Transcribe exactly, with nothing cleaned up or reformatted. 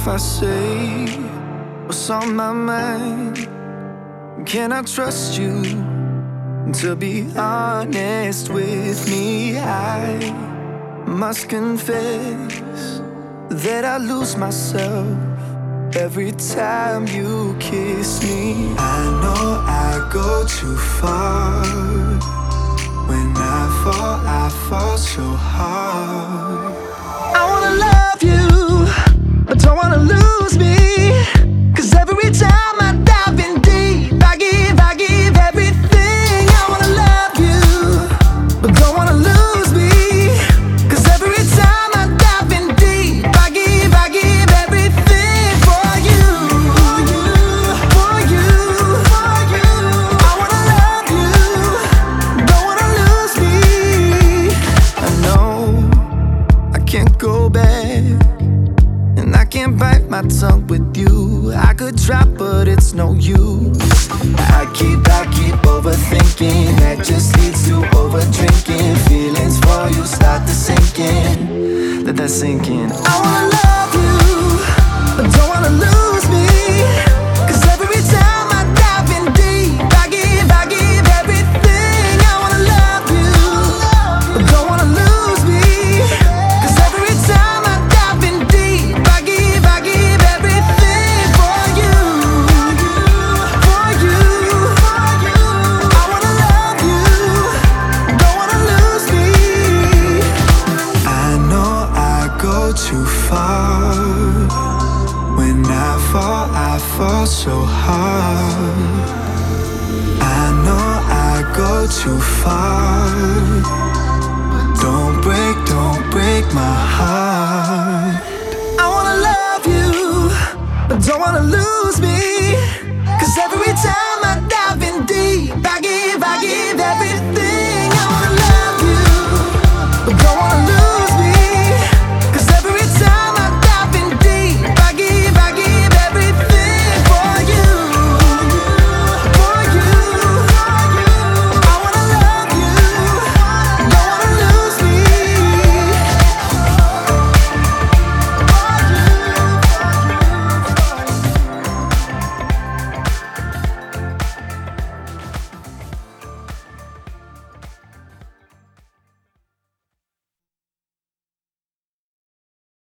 if I say what's on my mind? Can I trust you to be honest with me? I must confess that I lose myself every time you kiss me. I know I go too far. When I fall, I fall so hard. I wanna love you, but don't wanna lose me. Cause every time I dive in deep, I give, I give everything. I wanna love you, but don't wanna lose me. Cause every time I dive in deep, I give, I give everything for you, for you, for you. I wanna love you, don't wanna lose me. I know I can't go back, and I can't bite my tongue with you. I could try, but it's no use. I keep, I keep overthinking. That just leads to overdrinking. Feelings for you start to sink in. Let that sink in. I wanna love you, but don't wanna lose me. Cause every time I dive in deep, I give, I give everything. I wanna love you, but don't wanna lose me. Cause every time I dive in deep, I give, I give everything for you, for you, for you. I wanna love you, don't wanna lose me. I know I go too far. When I fall, I fall so hard. I know I go too far. Don't break, don't break my heart.